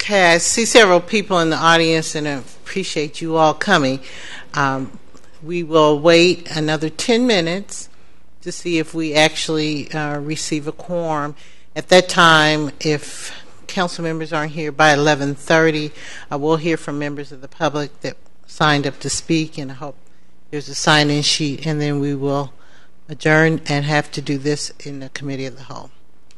Okay, I see several people in the audience, and I appreciate you all coming. We will wait another 10 minutes to see if we actually receive a quorum. At that time, if council members aren't here by 11:30, I will hear from members of the public that signed up to speak, and I hope there's a sign-in sheet, and then we will adjourn and have to do this in the committee of the whole.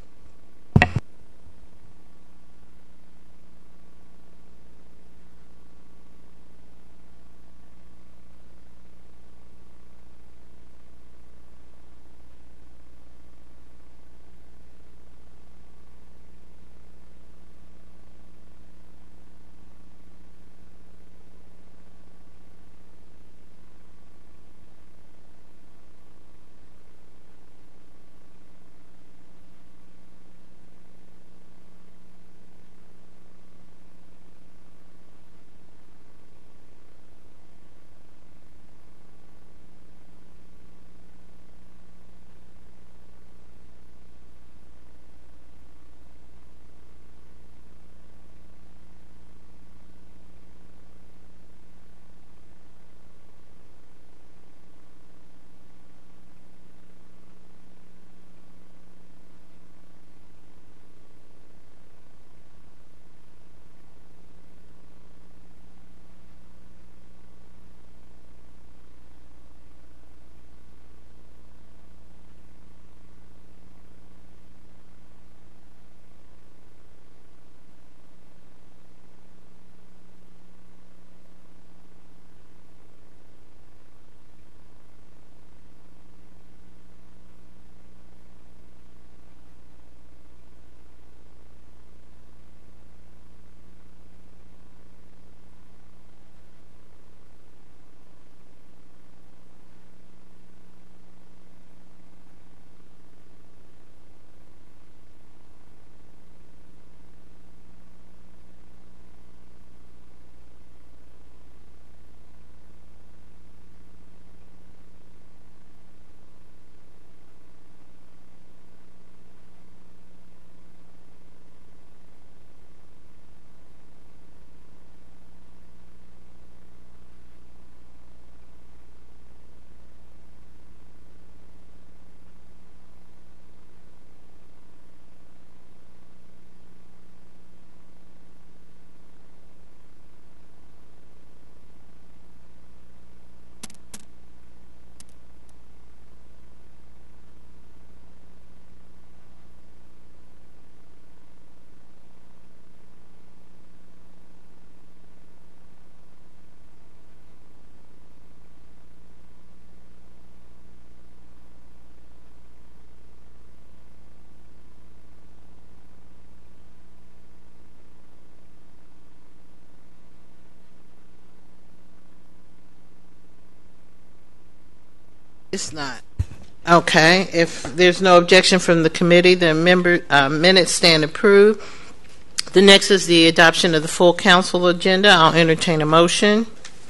It's not. Okay. If there's no objection from the committee, the minutes stand approved. The next is the adoption of the full council agenda. I'll entertain a motion.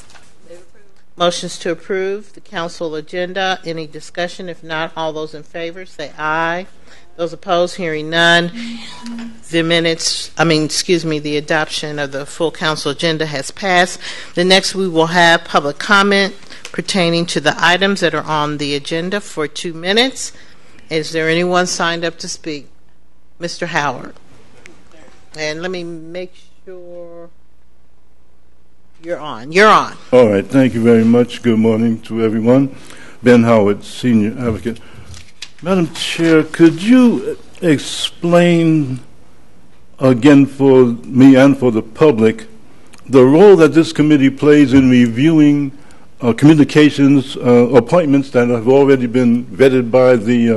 Motions to approve the council agenda. Any discussion? If not, all those in favor say aye. Those opposed, hearing none. The adoption of the full council agenda has passed. The next we will have public comment pertaining to the items that are on the agenda for 2 minutes. Is there anyone signed up to speak? Mr. Howard. And let me make sure you're on. You're on. All right. Thank you very much. Good morning to everyone. Ben Howard, Senior Advocate. Madam Chair, could you explain again for me and for the public the role that this committee plays in reviewing communications appointments that have already been vetted by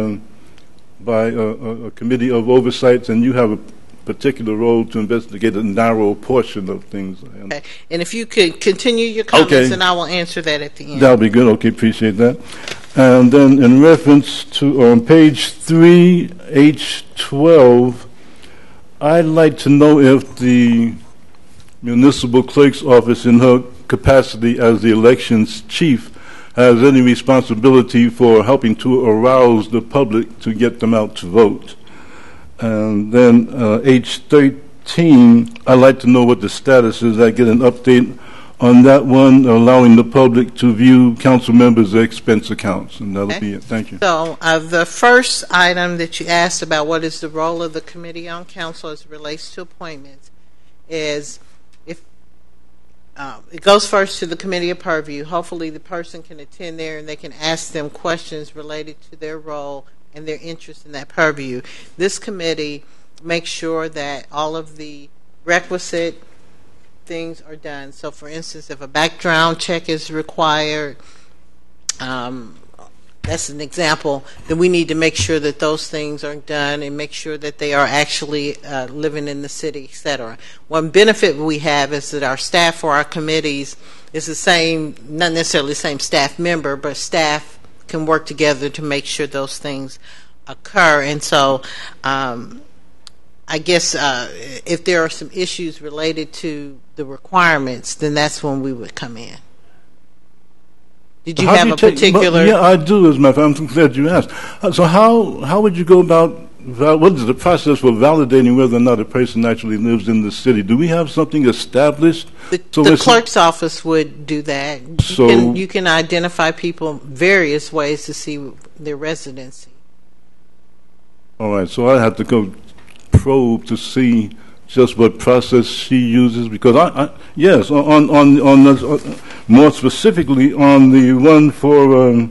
a committee of oversights, and you have a particular role to investigate a narrow portion of things. Okay. And if you could continue your comments, and I will answer that at the end. That'll be good. Okay, appreciate that. And then in reference to on page 3, H12, I'd like to know if the municipal clerk's office, in her capacity as the elections chief, has any responsibility for helping to arouse the public to get them out to vote. And then 13, I'd like to know what the status is. I get an update on that one, allowing the public to view council members' expense accounts, and that'll be it. Thank you. So the first item that you asked about, what is the role of the Committee on Council as it relates to appointments, is if it goes first to the Committee of Purview. Hopefully the person can attend there and they can ask them questions related to their role and their interest in that purview. This committee makes sure that all of the requisite things are done. So, for instance, if a background check is required, that's an example, then we need to make sure that those things are done and make sure that they are actually living in the city, etc. One benefit we have is that our staff for our committees is the same, not necessarily the same staff member, but staff can work together to make sure those things occur. And so I guess if there are some issues related to the requirements, then that's when we would come in. Did you have a particular? Yeah, I do, as a matter of fact. I'm glad you asked. So how would you go about, what is the process for validating whether or not a person actually lives in the city? Do we have something established? The clerk's office would do that. You can identify people various ways to see their residency. All right, so I have to go probe to see just what process she uses, because yes, on more specifically on the one for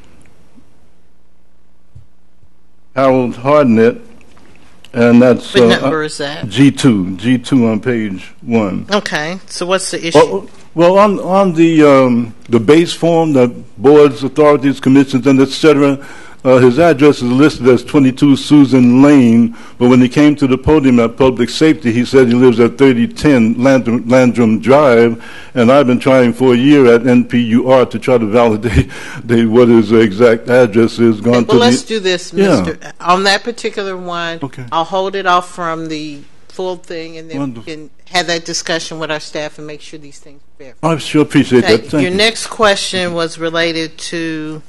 Harold Hardnett, and that's what number is that? G2 on page 1. Okay, so what's the issue? Well, on the base form, the boards, authorities, commissions, and etc. His address is listed as 22 Susan Lane, but when he came to the podium at Public Safety, he said he lives at 3010 Landrum Drive, and I've been trying for a year at NPUR to try to validate what his exact address is. Let's do this, Mr. Yeah. On that particular one, okay. I'll hold it off from the full thing, and then Wonderful. We can have that discussion with our staff and make sure these things are fair. I sure appreciate that. Thank you. Next question was related to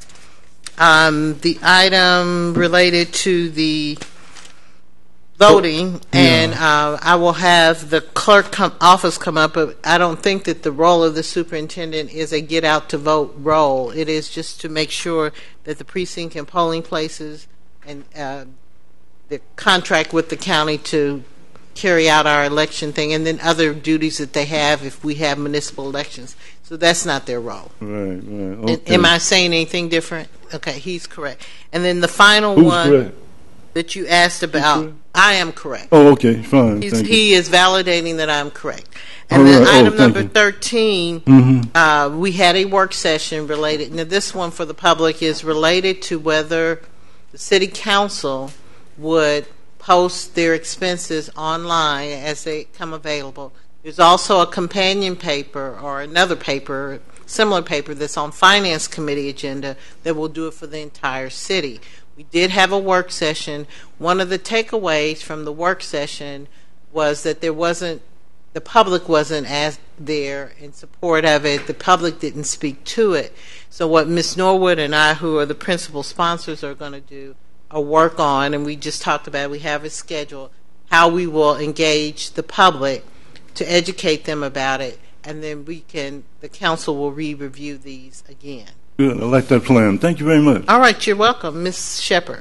the item related to the voting, and I will have the clerk office come up, but I don't think that the role of the superintendent is a get out to vote role. It is just to make sure that the precinct and polling places and the contract with the county to carry out our election thing, and then other duties that they have if we have municipal elections. So that's not their role. Right. Okay. Am I saying anything different? Okay, he's correct. And then the final Who's one correct? That you asked about, I am correct. Oh, okay, fine. He is validating that I'm correct. And then item number 13, we had a work session related. Now, this one for the public is related to whether the city council would post their expenses online as they come available. There's also a companion paper or another paper, similar paper, that's on Finance Committee agenda that will do it for the entire city. We did have a work session. One of the takeaways from the work session was that the public wasn't as there in support of it. The public didn't speak to it. So what Ms. Norwood and I, who are the principal sponsors, are going to do a work on, and we just talked about, we have a schedule, how we will engage the public to educate them about it, and then the council will re-review these again. Good. I like that plan. Thank you very much. All right, you're welcome. Ms. Shepherd.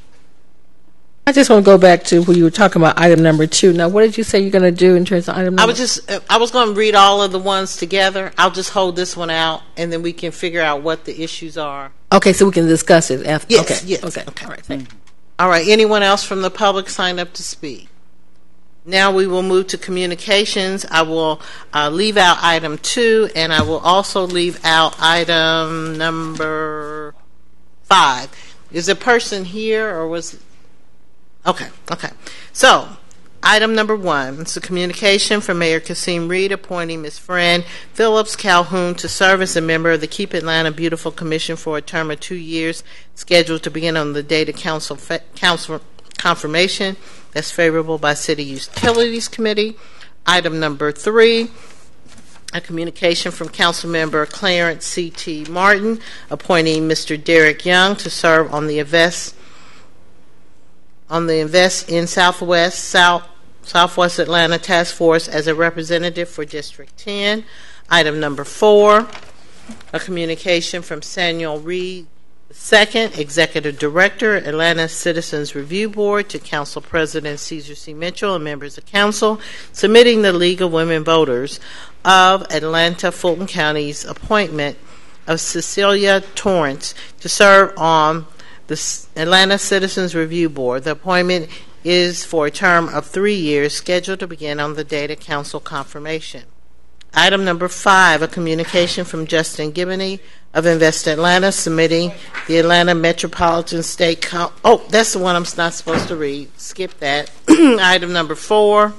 I just want to go back to where you were talking about item number 2. Now, what did you say you're going to do in terms of item number? I was going to read all of the ones together. I'll just hold this one out, and then we can figure out what the issues are. Okay, so we can discuss it after. Yes, okay. Yes. Okay. All right. Thank you. All right. Anyone else from the public sign up to speak? Now we will move to communications. I will leave out item 2, and I will also leave out item number 5. Is a person here, or was? Okay. So, item number 1. It's a communication from Mayor Kasim Reed appointing Ms. Fran Phillips Calhoun to serve as a member of the Keep Atlanta Beautiful Commission for a term of 2 years, scheduled to begin on the date of council confirmation. That's favorable by City Utilities Committee. Item number 3, a communication from Councilmember Clarence C.T. Martin appointing Mr. Derek Young to serve on the Invest in Southwest South Southwest Atlanta Task Force as a representative for District 10. Item number 4, a communication from Samuel Reed II, Executive Director, Atlanta Citizens Review Board, to Council President Caesar C. Mitchell and members of Council, submitting the League of Women Voters of Atlanta Fulton County's appointment of Cecilia Torrance to serve on the Atlanta Citizens Review Board. The appointment is for a term of 3 years, scheduled to begin on the date of Council confirmation. Item number 5, a communication from Justin Giboney of Invest Atlanta, submitting the Atlanta Metropolitan State that's the one I'm not supposed to read. Skip that. Item number 5,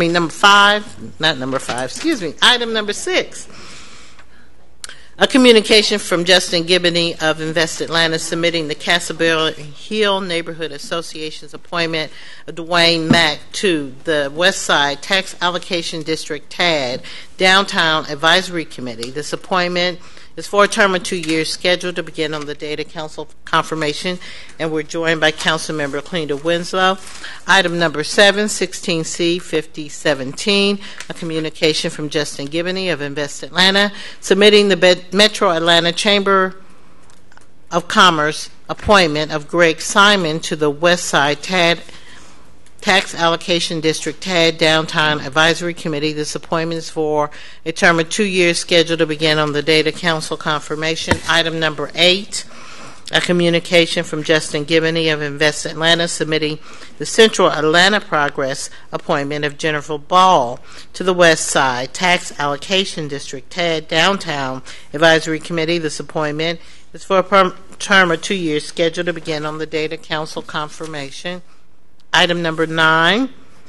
not number 5, excuse me. Item number 6, a communication from Justin Giboney of Invest Atlanta, submitting the Casabella Hill Neighborhood Association's appointment of Dwayne Mack to the West Side Tax Allocation District TAD Downtown Advisory Committee. This appointment is for a term of 2 years, scheduled to begin on the date of Council confirmation, and we're joined by Councilmember Cleta Winslow. Item number 7, 16C 5017, a communication from Justin Giboney of Invest Atlanta, submitting the Metro Atlanta Chamber of Commerce appointment of Greg Simon to the West Side TAD Tax Allocation District TAD Downtown Advisory Committee. This appointment is for a term of 2 years, scheduled to begin on the date of Council confirmation. Item number 8, a communication from Justin Giboney of Invest Atlanta, submitting the Central Atlanta Progress appointment of Jennifer Ball to the West Side Tax Allocation District TAD Downtown Advisory Committee. This appointment is for a term of 2 years, scheduled to begin on the date of Council confirmation. Item number 9,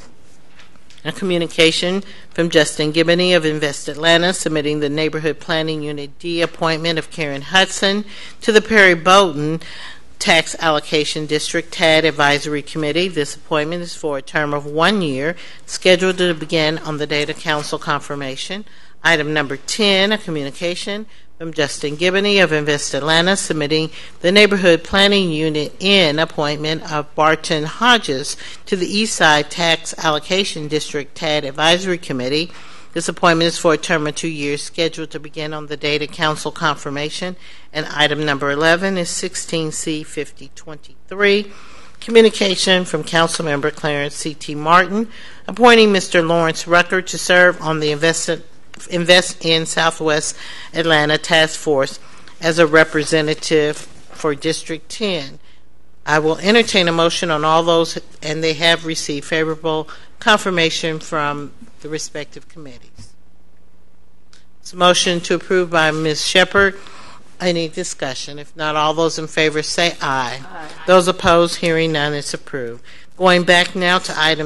a communication from Justin Giboney of Invest Atlanta, submitting the Neighborhood Planning Unit D appointment of Karen Hudson to the Perry Bowden Tax Allocation District TAD Advisory Committee. This appointment is for a term of 1 year, scheduled to begin on the date of Council confirmation. Item number 10, a communication from Justin Giboney of Invest Atlanta, submitting the Neighborhood Planning Unit N appointment of Barton Hodges to the Eastside Tax Allocation District TAD Advisory Committee. This appointment is for a term of 2 years, scheduled to begin on the date of Council confirmation. And item number 11 is 16C 5023, communication from Councilmember Clarence C.T. Martin, appointing Mr. Lawrence Rucker to serve on the Invest in Southwest Atlanta Task Force as a representative for District 10. I will entertain a motion on all those, and they have received favorable confirmation from the respective committees. It's a motion to approve by Ms. Shepard. Any discussion? If not, all those in favor say aye. Aye. Those opposed, hearing none, it's approved. Going back now to item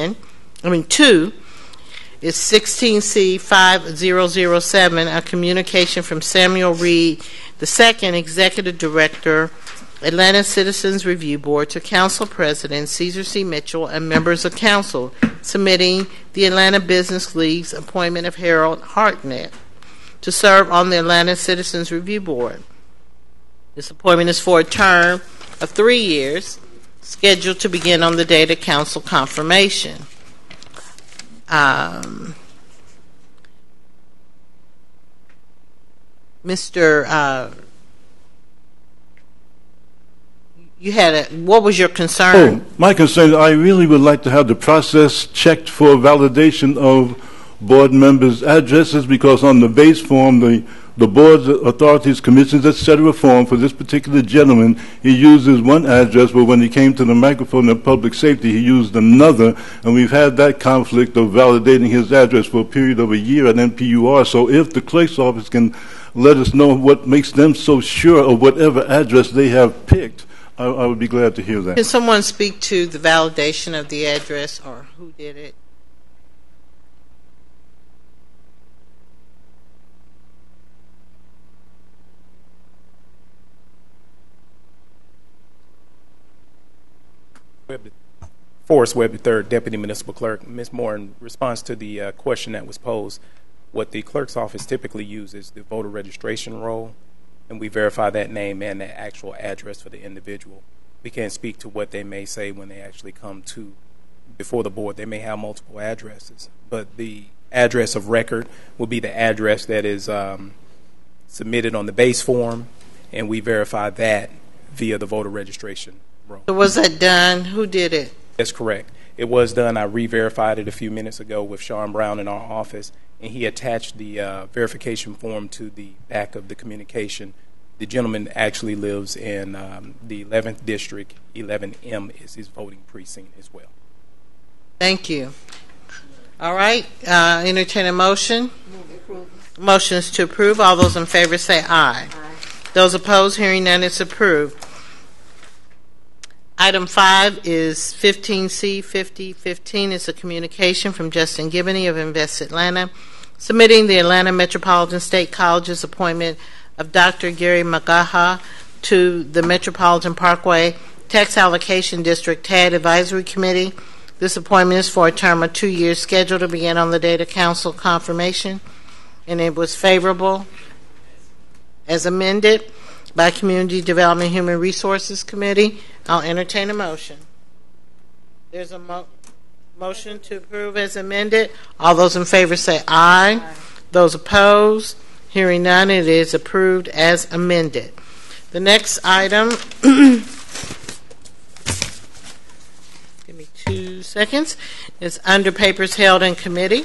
2, is 16C 5007, a communication from Samuel Reed II, Executive Director, Atlanta Citizens Review Board, to Council President Caesar C. Mitchell and members of Council, submitting the Atlanta Business League's appointment of Harold Hartnett to serve on the Atlanta Citizens Review Board. This appointment is for a term of 3 years, scheduled to begin on the date of Council confirmation. What was your concern? My concern, I really would like to have the process checked for validation of board members' addresses, because on the base form, the board's authorities, commissions, etc. form for this particular gentleman, he uses one address, but when he came to the microphone of public safety, he used another, and we've had that conflict of validating his address for a period of a year at NPUR. So if the clerk's office can let us know what makes them so sure of whatever address they have picked, I would be glad to hear that. Can someone speak to the validation of the address, or who did it? Forrest Webb III, Deputy Municipal Clerk. Ms. Moore, in response to the question that was posed, what the clerk's office typically uses is the voter registration roll, and we verify that name and the actual address for the individual. We can't speak to what they may say when they actually come to before the board, they may have multiple addresses, but the address of record will be the address that is submitted on the base form, and we verify that via the voter registration roll. So was that done? Who did it? That's correct. It was done. I re-verified it a few minutes ago with Sean Brown in our office, and he attached the verification form to the back of the communication. The gentleman actually lives in the 11th District. 11M is his voting precinct as well. Thank you. All right. Entertain a motion. Motion is to approve. All those in favor say aye. Those opposed, hearing none, it's approved. Item 5 is 15C 5015. It's a communication from Justin Gibney of Invest Atlanta, submitting the Atlanta Metropolitan State College's appointment of Dr. Gary Magaha to the Metropolitan Parkway Tax Allocation District TAD Advisory Committee. This appointment is for a term of 2 years, scheduled to begin on the date of council confirmation, and it was favorable as amended by Community Development Human Resources Committee. I'll entertain a motion. There's a motion to approve as amended. All those in favor say aye. Those opposed, hearing none, it is approved as amended. The next item, give me 2 seconds, is under papers held in committee.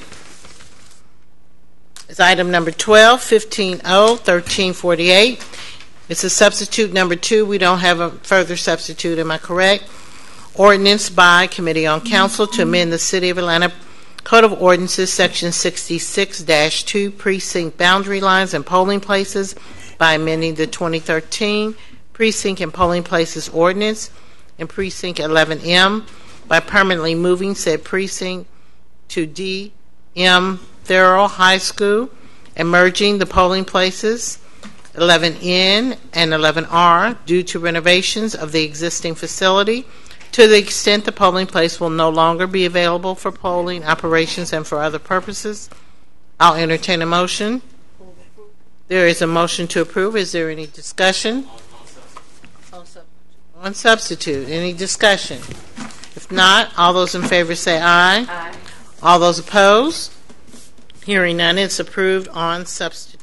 It's item number 12, 15-0-1348. It's a substitute number 2. We don't have a further substitute, am I correct? Ordinance by Committee on Council to amend the City of Atlanta Code of Ordinances, Section 66-2, precinct boundary lines and polling places by amending the 2013 Precinct and Polling Places Ordinance and Precinct 11M by permanently moving said precinct to D.M. Thurl High School and merging the polling places 11N and 11R due to renovations of the existing facility to the extent the polling place will no longer be available for polling operations and for other purposes. I'll entertain a motion. There is a motion to approve. Is there any discussion? On substitute. Any discussion? If not, all those in favor say aye. Aye. All those opposed? Hearing none, it's approved on substitute.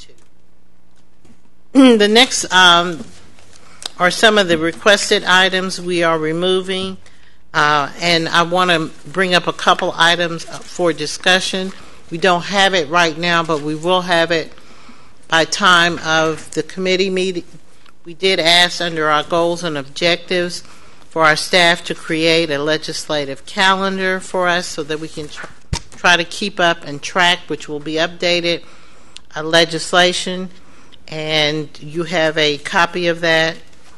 The next are some of the requested items we are removing, and I want to bring up a couple items for discussion. We don't have it right now, but we will have it by time of the committee meeting. We did ask under our goals and objectives for our staff to create a legislative calendar for us so that we can try to keep up and track, which will be updated, legislation. And you have a copy of that.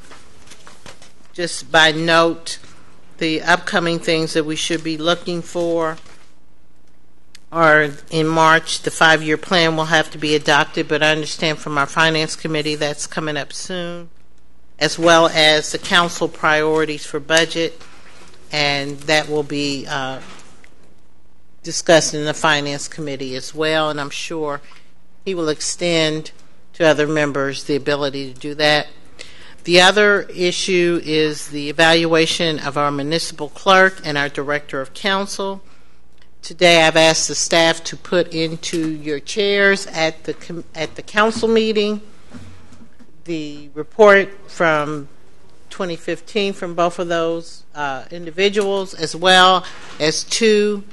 Just by note, the upcoming things that we should be looking for are in March. The 5-year plan will have to be adopted, but I understand from our Finance Committee that's coming up soon, as well as the council priorities for budget, and that will be discussed in the Finance Committee as well, and I'm sure he will extend to other members the ability to do that. The other issue is the evaluation of our municipal clerk and our director of council. Today I've asked the staff to put into your chairs at the council meeting the report from 2015 from both of those individuals, as well as two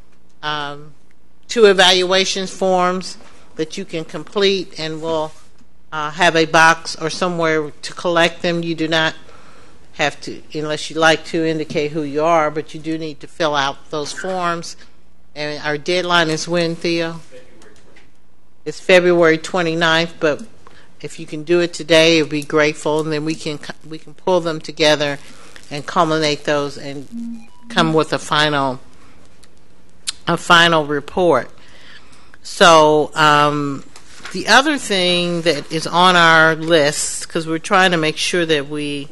evaluations forms that you can complete, and we'll have a box or somewhere to collect them. You do not have to, unless you like to, indicate who you are, but you do need to fill out those forms. And our deadline is when, Theo? It's February 29th, but if you can do it today, it would be grateful, and then we can pull them together and culminate those and come with a final report. So the other thing that is on our list, because we're trying to make sure that we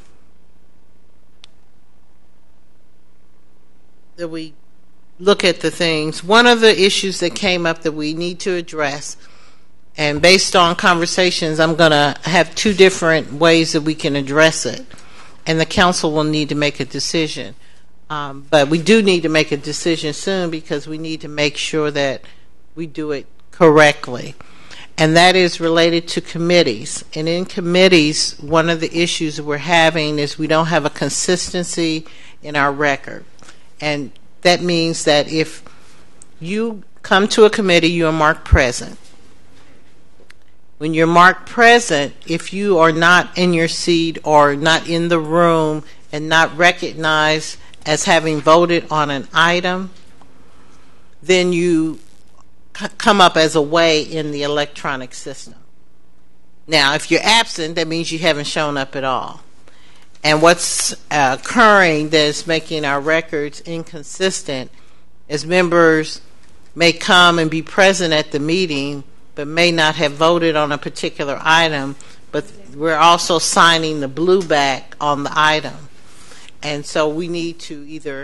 look at the things, one of the issues that came up that we need to address, and based on conversations, I'm going to have 2 different ways that we can address it, and the council will need to make a decision. But we do need to make a decision soon because we need to make sure that we do it correctly. And that is related to committees. And in committees, one of the issues we're having is we don't have a consistency in our record. And that means that if you come to a committee, you are marked present. When you're marked present, if you are not in your seat or not in the room and not recognized as having voted on an item, then you come up as away in the electronic system. Now, if you're absent, that means you haven't shown up at all. And what's occurring that is making our records inconsistent is members may come and be present at the meeting but may not have voted on a particular item, but we're also signing the blue back on the item. And so we need to either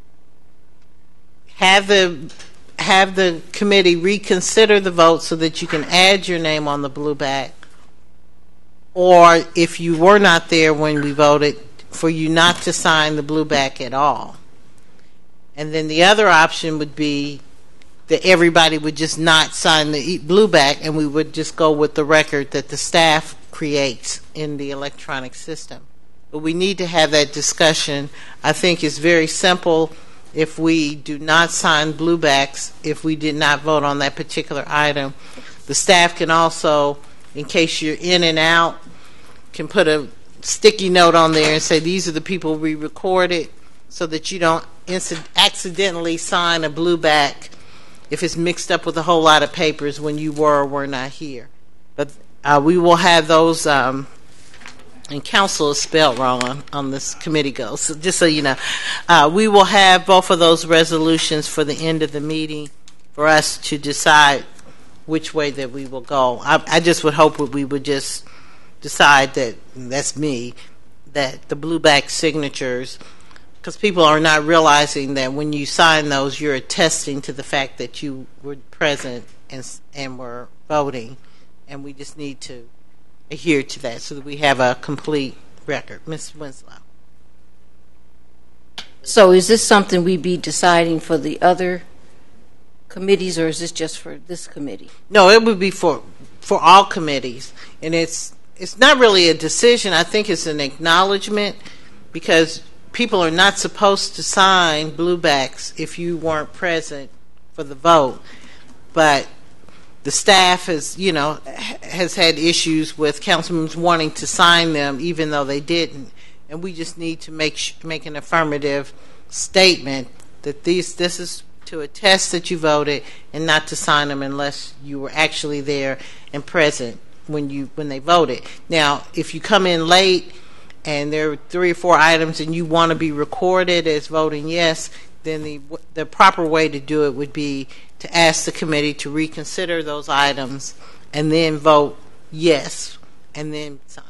have the committee reconsider the vote so that you can add your name on the blue back, or if you were not there when we voted, for you not to sign the blue back at all. And then the other option would be that everybody would just not sign the blue back and we would just go with the record that the staff creates in the electronic system. But we need to have that discussion. I think it's very simple. If we do not sign blue backs, if we did not vote on that particular item, the staff can also, in case you're in and out, can put a sticky note on there and say these are the people we recorded, so that you don't accidentally sign a blue back if it's mixed up with a whole lot of papers when you were or were not here. But we will have those, and council is spelled wrong on this committee goes, so just so you know. We will have both of those resolutions for the end of the meeting for us to decide which way that we will go. I just would hope that we would just decide that, that's me, that the blue back signatures, because people are not realizing that when you sign those, you're attesting to the fact that you were present and were voting, and we just need to adhere to that so that we have a complete record. Ms. Winslow. So is this something we be deciding for the other committees, or is this just for this committee? No, it would be for all committees, and it's not really a decision. I think it's an acknowledgement, because people are not supposed to sign blue backs if you weren't present for the vote. But the staff has had issues with councilmen wanting to sign them even though they didn't, and we just need to make an affirmative statement that this is to attest that you voted, and not to sign them unless you were actually there and present when they voted. Now, if you come in late and there are 3 or 4 items and you want to be recorded as voting yes, then the proper way to do it would be to ask the committee to reconsider those items and then vote yes and then sign.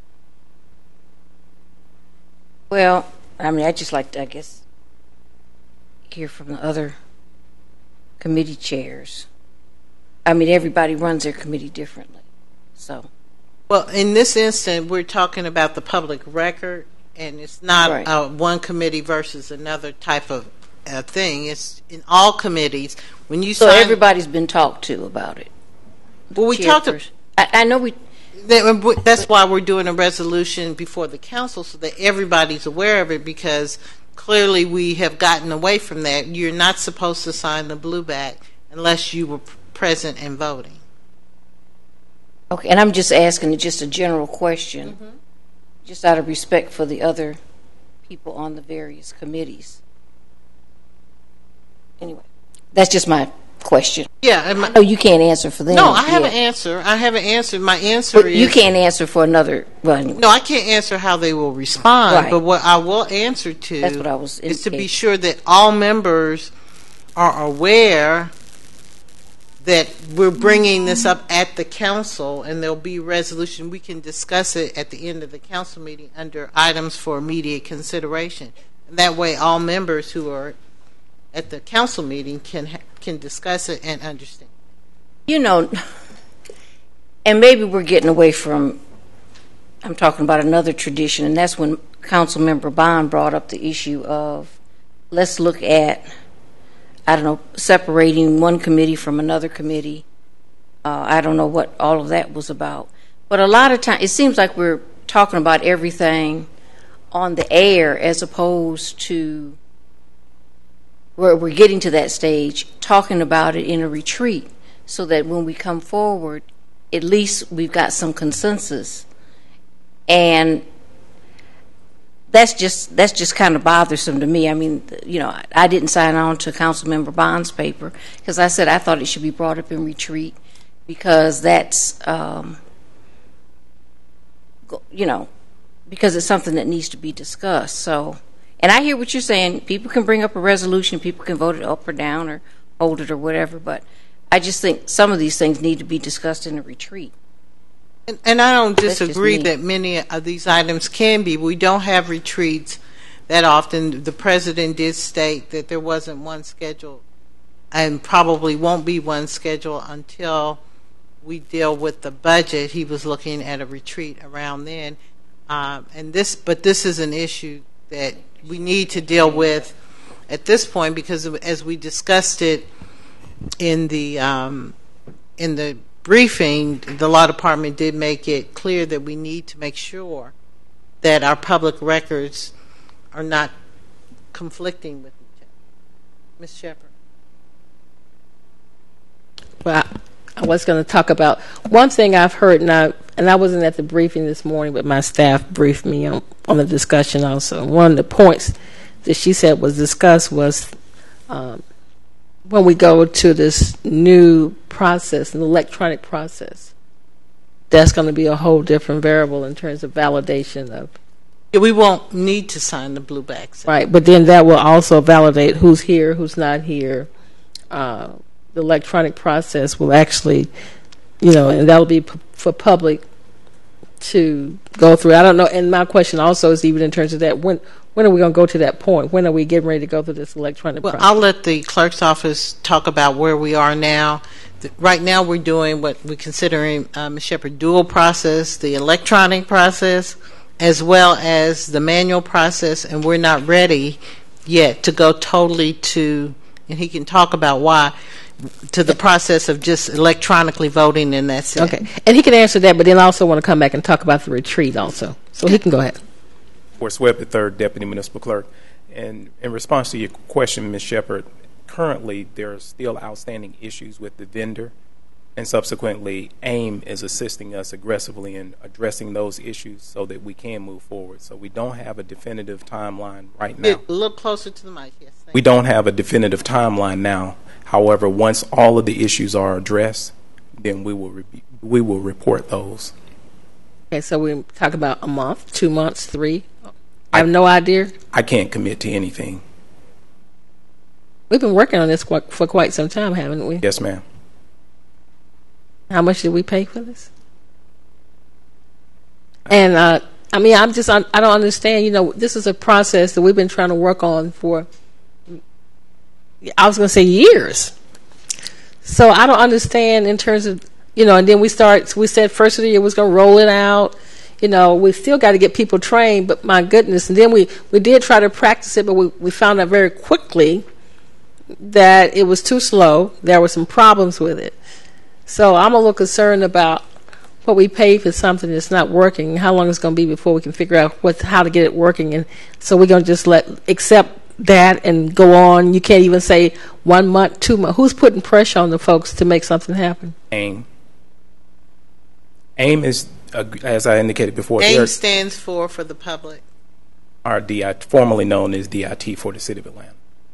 Well, I mean, I'd just like to, I guess, hear from the other committee chairs. I mean, everybody runs their committee differently, so. Well, in this instance, we're talking about the public record, and it's not right. One committee versus another type of thing. It's in all committees. When you so sign, everybody's been talked to about it. Well, we talked. I know we. That's why we're doing a resolution before the council so that everybody's aware of it, because clearly we have gotten away from that. You're not supposed to sign the blue back unless you were present and voting. Okay, and I'm just asking just a general question, just out of respect for the other people on the various committees. Anyway, that's just my question. Yeah. I know you can't answer for them. No, I have an answer. I have an answer. My answer is... You can't answer for another... Well, anyway. No, I can't answer how they will respond, right. But what I will answer to that's what I was is to be sure that all members are aware that we're bringing this up at the council, and there'll be resolution. We can discuss it at the end of the council meeting under items for immediate consideration. And that way all members who are at the council meeting can discuss it and understand. You know, and maybe we're getting away from, I'm talking about another tradition, and that's when Councilmember Bond brought up the issue of let's look at, I don't know, separating one committee from another committee. I don't know what all of that was about. But a lot of times, it seems like we're talking about everything on the air as opposed to where we're getting to that stage, talking about it in a retreat, so that when we come forward, at least we've got some consensus. And that's just kind of bothersome to me. I mean, I didn't sign on to Councilmember Bond's paper because I said I thought it should be brought up in retreat because that's, because it's something that needs to be discussed. So, and I hear what you're saying. People can bring up a resolution, people can vote it up or down or hold it or whatever, but I just think some of these things need to be discussed in a retreat. And I don't disagree that many of these items can be. We don't have retreats that often. The president did state that there wasn't one scheduled and probably won't be one scheduled until we deal with the budget. He was looking at a retreat around then. But this is an issue that we need to deal with at this point because as we discussed it in the briefing, the law department did make it clear that we need to make sure that our public records are not conflicting with each other. Ms. Shepherd. Well, I was going to talk about one thing I've heard now, and I wasn't at the briefing this morning, but my staff briefed me on the discussion also. One of the points that she said was discussed was when we go to this new process, an electronic process, that's going to be a whole different variable in terms of validation of. Yeah, we won't need to sign the blue backs. Right, but then that will also validate who's here, who's not here. The electronic process will actually, and that'll be for public to go through. I don't know, and my question also is even in terms of that, when are we going to go to that point? When are we getting ready to go through this electronic process? I'll let the clerk's office talk about where we are now. Right now we're doing what we're considering, Ms. Shepherd, dual process, the electronic process, as well as the manual process, and we're not ready yet to go totally to, and he can talk about why, to the process of just electronically voting, and that's it. Okay, and he can answer that, but then I also want to come back and talk about the retreat also. So he can go ahead. Forrest Webb, the third Deputy Municipal Clerk. And in response to your question, Ms. Shepherd, currently there are still outstanding issues with the vendor, and subsequently AIM is assisting us aggressively in addressing those issues so that we can move forward. So we don't have a definitive timeline right now. A little closer to the mic, yes. We don't have a definitive timeline now. However, once all of the issues are addressed, then we will report those. Okay, so we talk about a month, 2 months, 3. I have no idea. I can't commit to anything. We've been working on this for quite some time, haven't we? Yes, ma'am. How much did we pay for this? And I don't understand. This is a process that we've been trying to work on for, I was going to say, years. So I don't understand in terms of, and then we said first of the year was going to roll it out. We still got to get people trained, but my goodness. And then we did try to practice it, but we found out very quickly that it was too slow. There were some problems with it. So I'm a little concerned about what we pay for something that's not working, how long it's going to be before we can figure out how to get it working. And so we're going to just accept that and go on. You can't even say 1 month, 2 months. Who's putting pressure on the folks to make something happen? AIM is, as I indicated before, AIM stands for the public. Our DIT, formerly known as DIT for the City of Atlanta.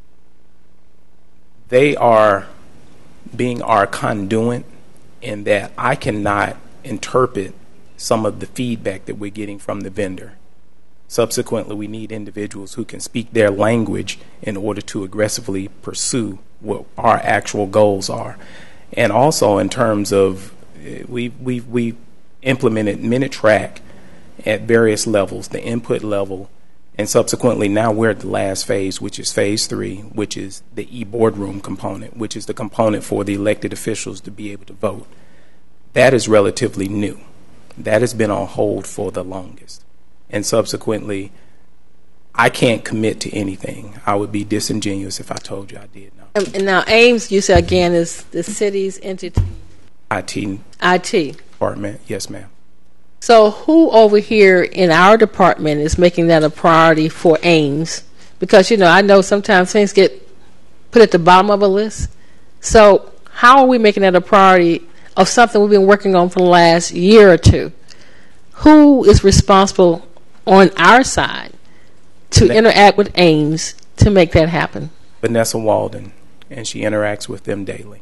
They are being our conduit in that I cannot interpret some of the feedback that we're getting from the vendor. Subsequently, we need individuals who can speak their language in order to aggressively pursue what our actual goals are. And also in terms of, we've implemented Minitrack at various levels, the input level, and subsequently now we're at the last phase, which is phase 3, which is the e-boardroom component, which is the component for the elected officials to be able to vote. That is relatively new. That has been on hold for the longest. And subsequently, I can't commit to anything. I would be disingenuous if I told you I did know. And now Ames, you said again, is the city's entity. IT. Department, yes, ma'am. So who over here in our department is making that a priority for Ames? Because, I know sometimes things get put at the bottom of a list. So how are we making that a priority of something we've been working on for the last year or two? Who is responsible on our side to interact with Ames to make that happen? Vanessa Walden, and she interacts with them daily.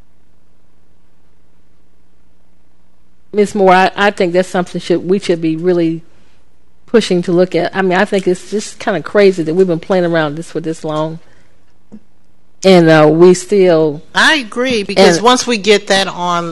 Ms. Moore, I think that's something we should be really pushing to look at. I mean, I think it's just kind of crazy that we've been playing around this for this long. And we still... I agree, because once we get that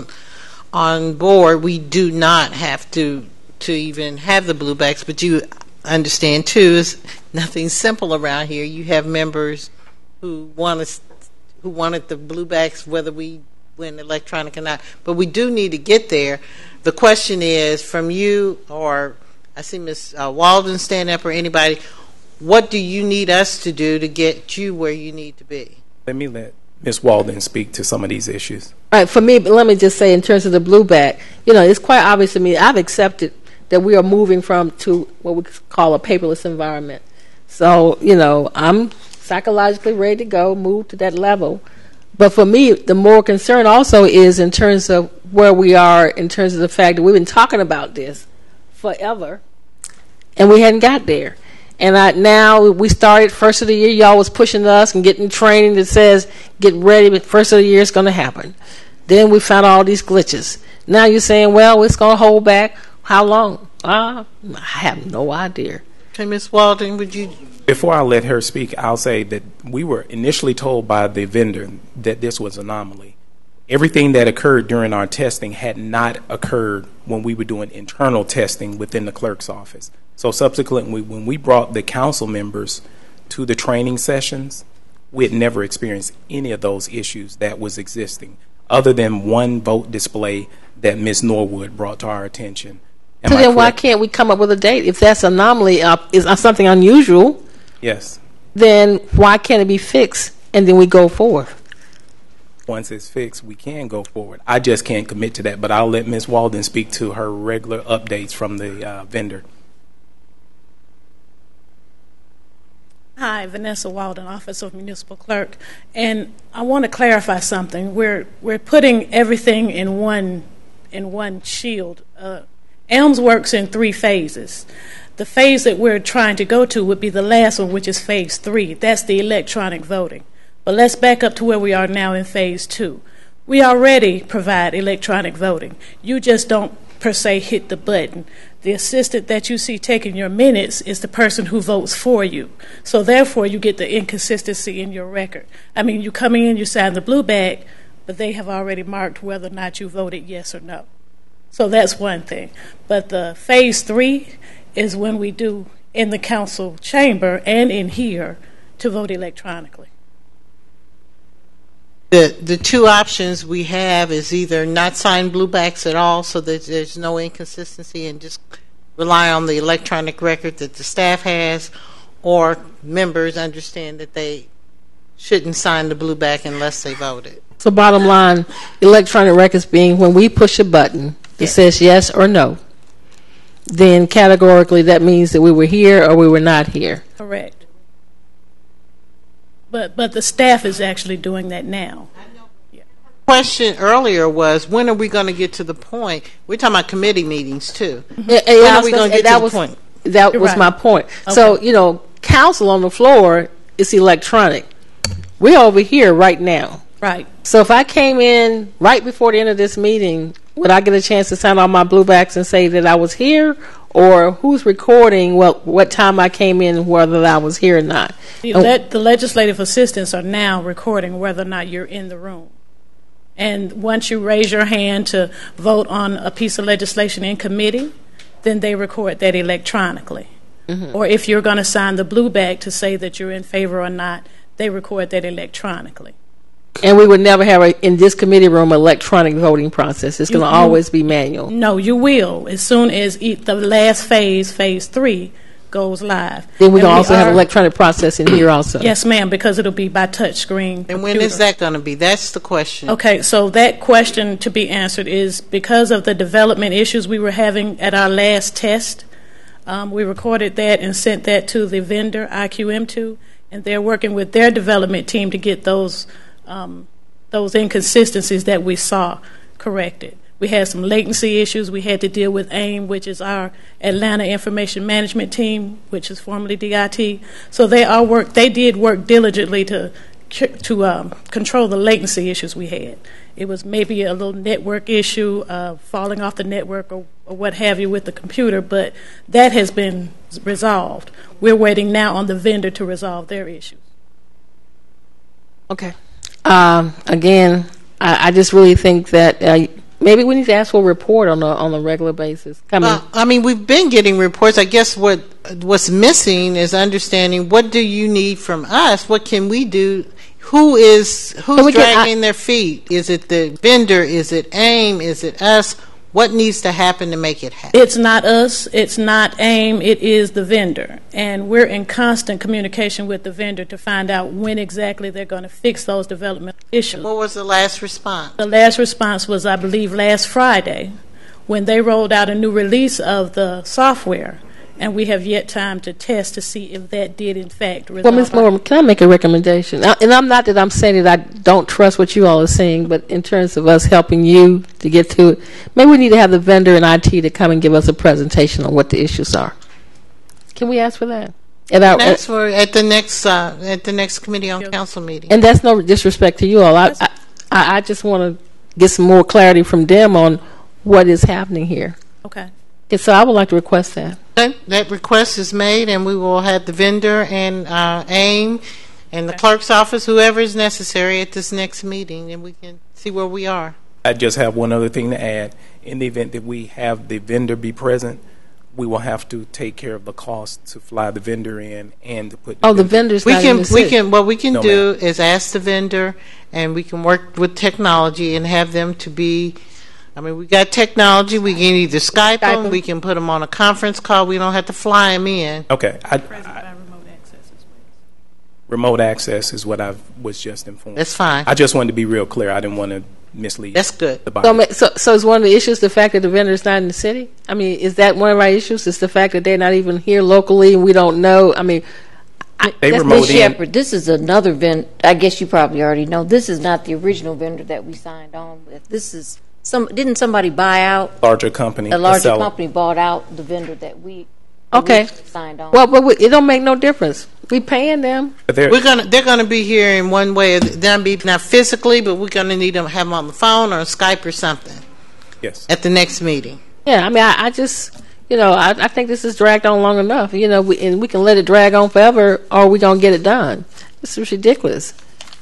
on board, we do not have to even have the bluebacks. But you understand, too, is nothing simple around here. You have members who wanted the bluebacks, whether we went electronic or not. But we do need to get there. The question is, from you, or I see Ms. Walden stand up, or anybody, what do you need us to do to get you where you need to be? Let me let Ms. Walden speak to some of these issues. All right, for me, let me just say in terms of the blueback, it's quite obvious to me. I've accepted that we are moving to what we call a paperless environment. So, I'm psychologically ready to go, move to that level. But for me, the more concern also is in terms of where we are, in terms of the fact that we've been talking about this forever, and we hadn't got there. And now we started first of the year. Y'all was pushing us and getting training that says get ready, but first of the year it's going to happen. Then we found all these glitches. Now you're saying, well, it's going to hold back. How long? I have no idea. Okay, Ms. Walden, would you? Before I let her speak, I'll say that we were initially told by the vendor that this was an anomaly. Everything that occurred during our testing had not occurred when we were doing internal testing within the clerk's office. So subsequently, when we brought the council members to the training sessions, we had never experienced any of those issues that was existing, other than one vote display that Ms. Norwood brought to our attention. So then why can't we come up with a date? If that's anomaly is something unusual, yes, then why can't it be fixed and then we go forward? Once it's fixed, we can go forward. I just can't commit to that, but I'll let Ms. Walden speak to her regular updates from the vendor. Hi, Vanessa Walden, Office of Municipal Clerk, and I want to clarify something. We're putting everything in one shield. ELMS works in 3 phases. The phase that we're trying to go to would be the last one, which is phase 3. That's the electronic voting. But let's back up to where we are now in phase 2. We already provide electronic voting. You just don't per se hit the button. The assistant that you see taking your minutes is the person who votes for you. So therefore, you get the inconsistency in your record. I mean, you come in, you sign the blue bag, but they have already marked whether or not you voted yes or no. So that's one thing. But the phase 3 is when we do in the council chamber and in here to vote electronically. The 2 options we have is either not sign bluebacks at all so that there's no inconsistency and just rely on the electronic record that the staff has, or members understand that they shouldn't sign the blueback unless they voted. So bottom line, electronic records being when we push a button that says yes or no, then categorically that means that we were here or we were not here. Correct. But the staff is actually doing that now. Yeah. Question earlier was, when are we going to get to the point? We're talking about committee meetings too. Mm-hmm. When are we going to get to the point? That was my point. Okay. So, council on the floor is electronic. We're over here right now. Right. So if I came in right before the end of this meeting, would I get a chance to sign all my bluebacks and say that I was here? Or who's recording what time I came in, whether I was here or not? The legislative assistants are now recording whether or not you're in the room. And once you raise your hand to vote on a piece of legislation in committee, then they record that electronically. Mm-hmm. Or if you're going to sign the blueback to say that you're in favor or not, they record that electronically. And we would never have, in this committee room, electronic voting process. It's going to always be manual. No, you will. As soon as the last phase, phase 3, goes live. Then we And can also have are- electronic processing here also. Yes, ma'am, because it'll be by touch screen. And when is that going to be? That's the question. Okay, so that question to be answered is because of the development issues we were having at our last test. We recorded that and sent that to the vendor, IQM2, and they're working with their development team to get those inconsistencies that we saw corrected. We had some latency issues. We had to deal with AIM, which is our Atlanta Information Management Team, which is formerly DIT. So they did work diligently to control the latency issues we had. It was maybe a little network issue, falling off the network or what have you with the computer, but that has been resolved. We're waiting now on the vendor to resolve their issues. Okay. Again, I just really think that maybe we need to ask for a report on a regular basis. I mean, we've been getting reports. I guess what's missing is understanding what do you need from us? What can we do? Who's dragging their feet? Is it the vendor? Is it AIM? Is it us? What needs to happen to make it happen? It's not us. It's not AIM. It is the vendor. And we're in constant communication with the vendor to find out when exactly they're going to fix those development issues. What was the last response? The last response was, I believe, last Friday when they rolled out a new release of the software. And we have yet time to test to see if that did, in fact, resolve. Well, Ms. Moore, can I make a recommendation? And I'm not that I'm saying that I don't trust what you all are saying, but in terms of us helping you to get to it, maybe we need to have the vendor and IT to come and give us a presentation on what the issues are. Can we ask for that? At the next committee on council meeting. And that's no disrespect to you all. I just want to get some more clarity from them on what is happening here. Okay. So I would like to request that. Okay. That request is made, and we will have the vendor and AIM and the clerk's office, whoever is necessary, at this next meeting, and we can see where we are. I just have one other thing to add. In the event that we have the vendor be present, we will have to take care of the cost to fly the vendor in and to put. The vendor's not in the city. What we can do is ask the vendor, and we can work with technology and have them to be. I mean, we got technology. We can either Skype them. We can put them on a conference call. We don't have to fly them in. Okay. Remote access as well. Remote access is what I was just informed. That's fine. I just wanted to be real clear. I didn't want to mislead. That's good. The body. So is one of the issues the fact that the vendor is not in the city? I mean, is that one of our issues? Is the fact that they're not even here locally and we don't know? I mean, they Ms. remote in. Shepherd, this is another vendor. I guess you probably already know. This is not the original vendor that we signed on with. This is didn't somebody buy out? Larger company. A larger company bought out the vendor that we signed on. Well, but it don't make no difference. We paying them. They're gonna be here in one way. They'll be not physically, but we're gonna need them to have them on the phone or Skype or something. Yes. At the next meeting. Yeah, I mean, I just, I think this is dragged on long enough. And we can let it drag on forever, or we gonna get it done. This is ridiculous.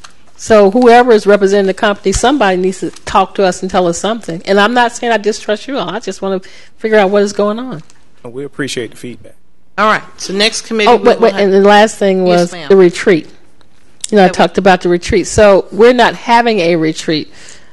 So whoever is representing the company, somebody needs to talk to us and tell us something. And I'm not saying I distrust you all. I just want to figure out what is going on. We appreciate the feedback. All right. So next committee. And the last thing was the retreat. I talked about the retreat. So we're not having a retreat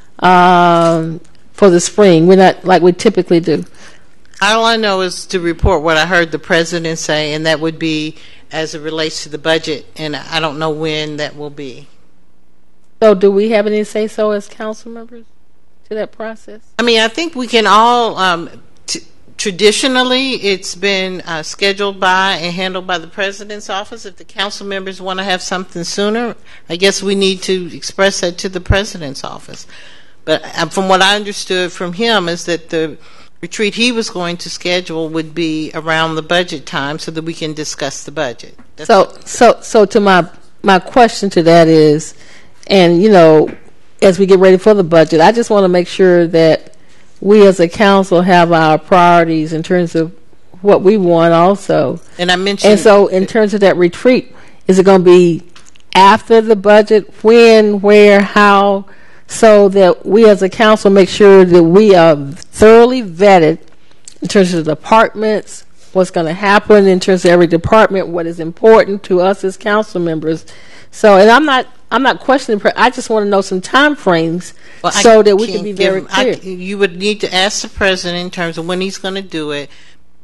for the spring. We're not like we typically do. All I know is to report what I heard the president say, and that would be as it relates to the budget. And I don't know when that will be. So do we have any say-so as council members to that process? I mean, I think we can all, traditionally, it's been scheduled by and handled by the president's office. If the council members want to have something sooner, I guess we need to express that to the president's office. But from what I understood from him is that the retreat he was going to schedule would be around the budget time so that we can discuss the budget. So to my question to that is, and, as we get ready for the budget, I just want to make sure that we as a council have our priorities in terms of what we want also. And I mentioned... And so in terms of that retreat, is it going to be after the budget? When, where, how? So that we as a council make sure that we are thoroughly vetted in terms of the departments, what's going to happen in terms of every department, what is important to us as council members. So, and I'm not questioning. I just want to know some time frames so that we can be very clear. You would need to ask the president in terms of when he's going to do it.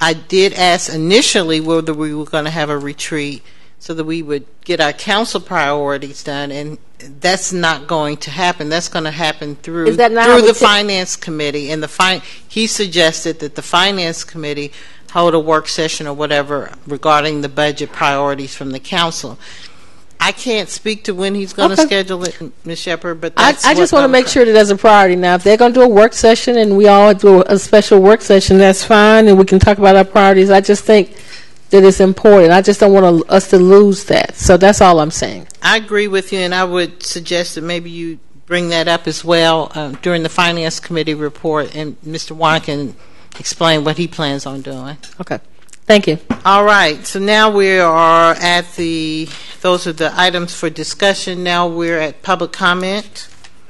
I did ask initially whether we were going to have a retreat so that we would get our council priorities done, and that's not going to happen. That's going to happen through the finance committee. And he suggested that the finance committee hold a work session or whatever regarding the budget priorities from the council. I can't speak to when he's going to schedule it, Ms. Shepherd, but that's I just want to make sure that there's a priority. Now, if they're going to do a work session and we all do a special work session, that's fine, and we can talk about our priorities. I just think that it's important. I just don't want us to lose that. So that's all I'm saying. I agree with you, and I would suggest that maybe you bring that up as well during the Finance Committee report, and Mr. Warren can explain what he plans on doing. Okay. Thank you. All right. So now we are at those are the items for discussion. Now we're at public comment.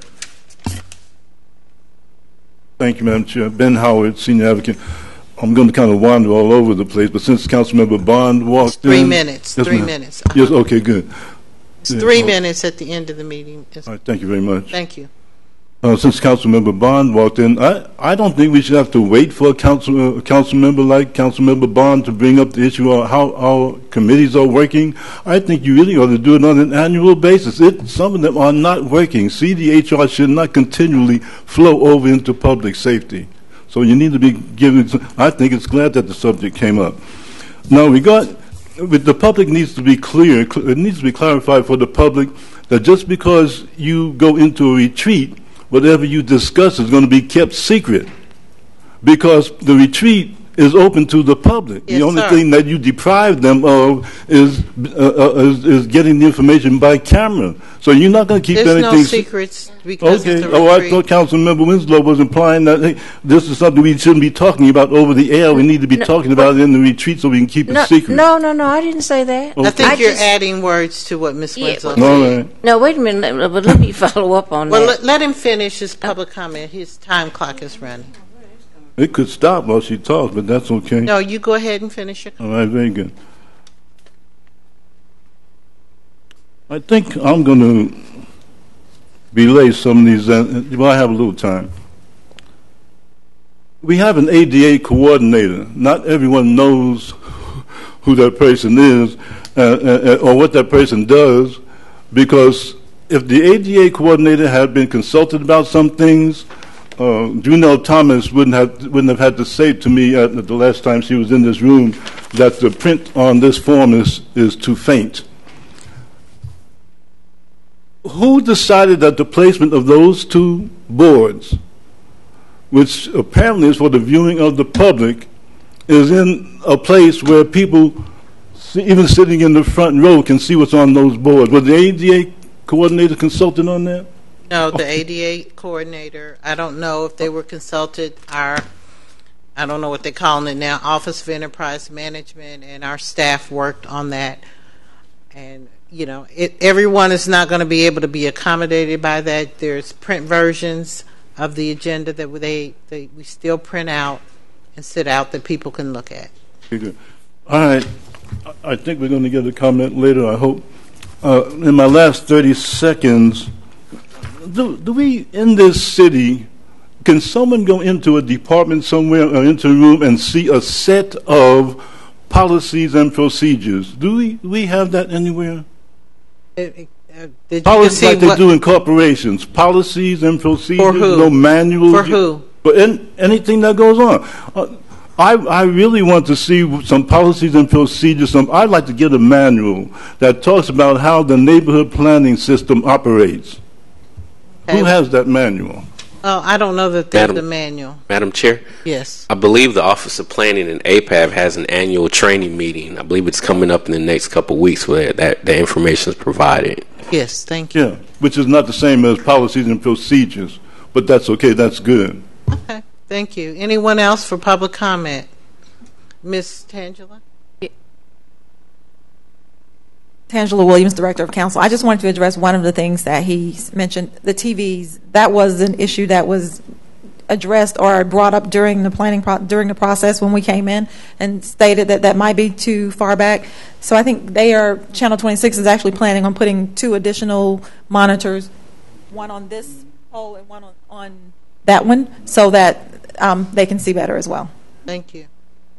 Thank you, Madam Chair. Ben Howard, Senior Advocate. I'm going to kind of wander all over the place, but since Councilmember Bond walked in... 3 minutes. Yes, 3 minutes. Yes, okay, good. It's 3 minutes at the end of the meeting. All right, thank you very much. Thank you. Since Councilmember Bond walked in, I don't think we should have to wait for a council member like Councilmember Bond to bring up the issue of how our committees are working. I think you really ought to do it on an annual basis. Some of them are not working. CDHR should not continually flow over into public safety. So you need to be giving. I think it's glad that the subject came up. Now the public needs to be clear. It needs to be clarified for the public that just because you go into a retreat, whatever you discuss is going to be kept secret, because the retreat is open to the public. Yes, the only sir. thing that you deprive them of is getting the information by camera. So you're not going to keep There's anything. no secrets because Okay. it's a Oh, I retreat. thought Councilmember Winslow was implying that this is something we shouldn't be talking about over the air. We need to be talking about it in the retreat so we can keep it secret. No, I didn't say that. I think you're just- adding words to what Ms. Winslow but- All said. right. No, wait a minute, but let me follow up on Well, that. let him finish his public comment. His time clock is running. It could stop while she talks, but that's okay. No, you go ahead and finish your comment. All right, very good. I think I'm going to relay some of these. Well, I have a little time. We have an ADA coordinator. Not everyone knows who that person is or what that person does, because if the ADA coordinator had been consulted about some things, Junelle Thomas wouldn't have had to say to me at the last time she was in this room that the print on this form is too faint. Who decided that the placement of those two boards, which apparently is for the viewing of the public, is in a place where people, even sitting in the front row, can see what's on those boards? Was the ADA coordinator consulted on that? No, the ADA coordinator, I don't know if they were consulted. I don't know what they're calling it now, Office of Enterprise Management, and our staff worked on that. And, everyone is not going to be able to be accommodated by that. There's print versions of the agenda that we still print out and sit out that people can look at. Good. All right. I think we're going to get a comment later, I hope. In my last 30 seconds, do we in this city, can someone go into a department somewhere or into a room and see a set of policies and procedures? Do we have that anywhere? Did you Policies see like they what- do in corporations, policies and procedures, For who? no manuals. For who? For anything that goes on. I really want to see some policies and procedures. I'd like to get a manual that talks about how the neighborhood planning system operates. Okay. Who has that manual? Oh, I don't know that there's Madam- the manual. Madam Chair, Yes. I believe the Office of Planning and APAB has an annual training meeting. I believe it's coming up in the next couple of weeks where that information is provided. Yes, thank you. Yeah, which is not the same as policies and procedures, but that's okay. That's good. Okay, thank you. Anyone else for public comment? Ms. Tangela? Tangela Williams, Director of Council. I just wanted to address one of the things that he mentioned, the TVs. That was an issue that was addressed or brought up during the planning during the process when we came in and stated that might be too far back. So I think Channel 26 is actually planning on putting 2 additional monitors, one on this pole and one on that one, so that they can see better as well. Thank you.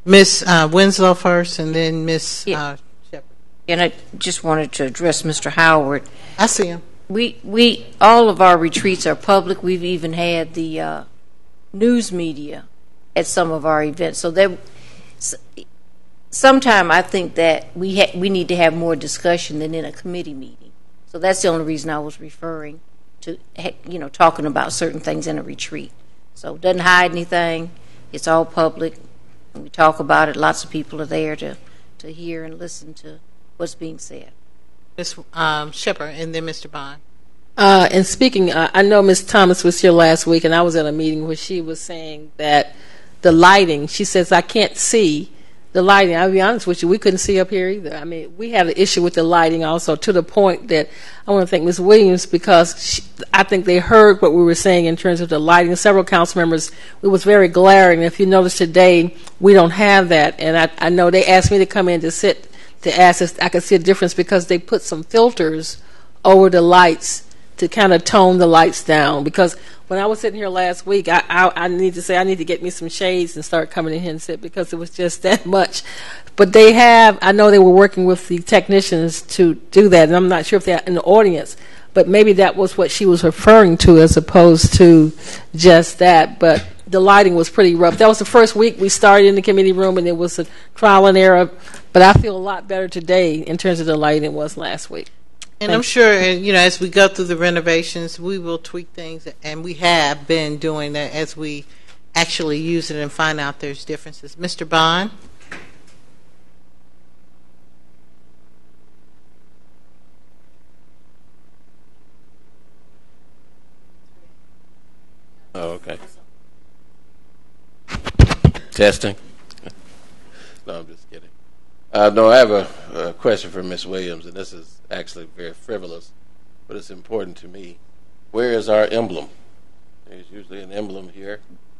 Miss Winslow first, and then Miss Yeah. Shepherd. And I just wanted to address Mr. Howard. I see him. We all of our retreats are public. We've even had the news media at some of our events. So there, sometime I think that we need to have more discussion than in a committee meeting. So that's the only reason I was referring to, talking about certain things in a retreat. So it doesn't hide anything. It's all public. And we talk about it. Lots of people are there to hear and listen to what's being said. Miss Shepherd, and then Mr. Bond. And speaking, I know Ms. Thomas was here last week, and I was at a meeting where she was saying that the lighting, she says, I can't see the lighting. I'll be honest with you, we couldn't see up here either. I mean, we have an issue with the lighting also, to the point that I want to thank Ms. Williams, because I think they heard what we were saying in terms of the lighting. Several council members, it was very glaring. If you notice today, we don't have that. And I know they asked me to come in to sit to ask if I could see a difference, because they put some filters over the lights to kind of tone the lights down. Because when I was sitting here last week, I need to say I need to get me some shades and start coming in here and sit, because it was just that much. But I know they were working with the technicians to do that, and I'm not sure if they're in the audience, but maybe that was what she was referring to as opposed to just that. But the lighting was pretty rough. That was the first week we started in the committee room, and it was a trial and error. But I feel a lot better today in terms of the lighting than it was last week. And I'm sure, as we go through the renovations, we will tweak things, and we have been doing that as we actually use it and find out there's differences. Mr. Bond? Oh, okay. Testing? No, I'm just kidding. No, I have a question for Ms. Williams, and this is actually very frivolous, but it's important to me. Where is our emblem? There's usually an emblem here.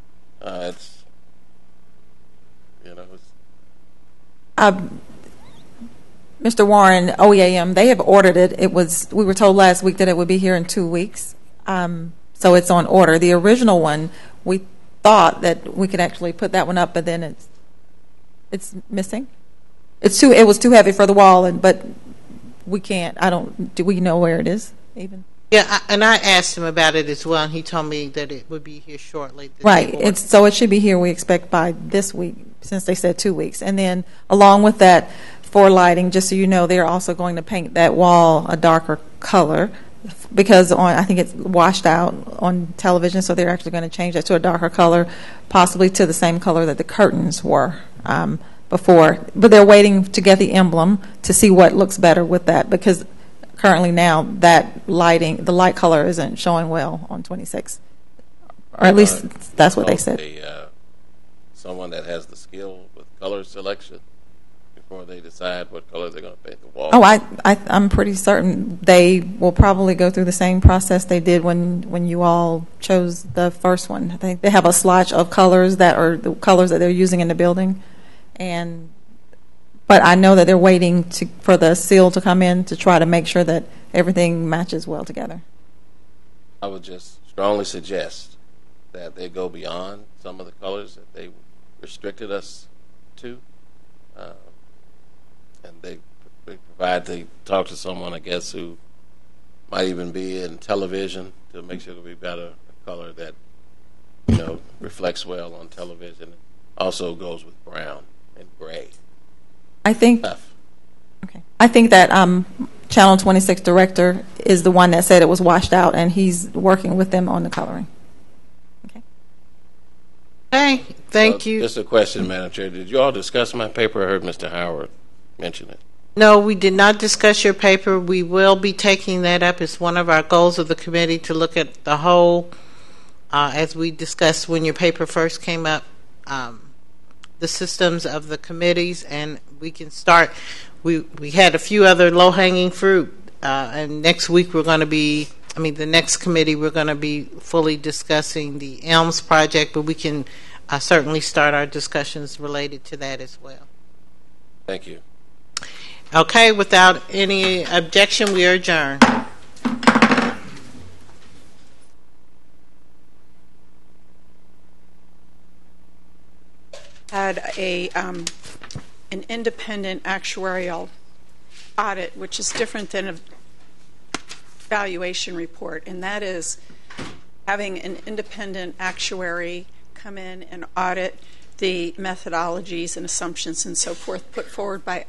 Mr. Warren, OEAM, they have ordered it. We were told last week that it would be here in 2 weeks. So it's on order. The original one, we thought that we could actually put that one up, but then it's missing. It was too heavy for the wall, but we can't. Do we know where it is even? Yeah, and I asked him about it as well, and he told me that it would be here shortly. Right. So it should be here, we expect, by this week, since they said 2 weeks. And then along with that, for lighting, just so you know, they're also going to paint that wall a darker color, because I think it's washed out on television, so they're actually going to change that to a darker color, possibly to the same color that the curtains were before. But they're waiting to get the emblem to see what looks better with that, because currently now that the light color isn't showing well on 26, or at least that's what they said. Someone that has the skill with color selection before they decide what color they're going to paint the wall. Oh, I'm pretty certain they will probably go through the same process they did when you all chose the first one. I think they have a swatch of colors that are the colors that they're using in the building, but I know that they're waiting for the seal to come in to try to make sure that everything matches well together. I would just strongly suggest that they go beyond some of the colors that they restricted us to. And they talk to someone, I guess, who might even be in television to make sure it'll be better, a color that, reflects well on television. Also goes with brown and gray. I think that Channel 26 director is the one that said it was washed out, and he's working with them on the coloring. Okay, thank you. Just a question, Madam Chair. Did you all discuss my paper? I heard Mr. Howard mention it. No, we did not discuss your paper. We will be taking that up. It's one of our goals of the committee to look at the whole, as we discussed when your paper first came up, the systems of the committees, and we can start. We had a few other low-hanging fruit, and next week the next committee, we're going to be fully discussing the ELMS project, but we can certainly start our discussions related to that as well. Thank you. Okay, without any objection, we are adjourned. had an independent actuarial audit, which is different than a valuation report, and that is having an independent actuary come in and audit the methodologies and assumptions and so forth put forward by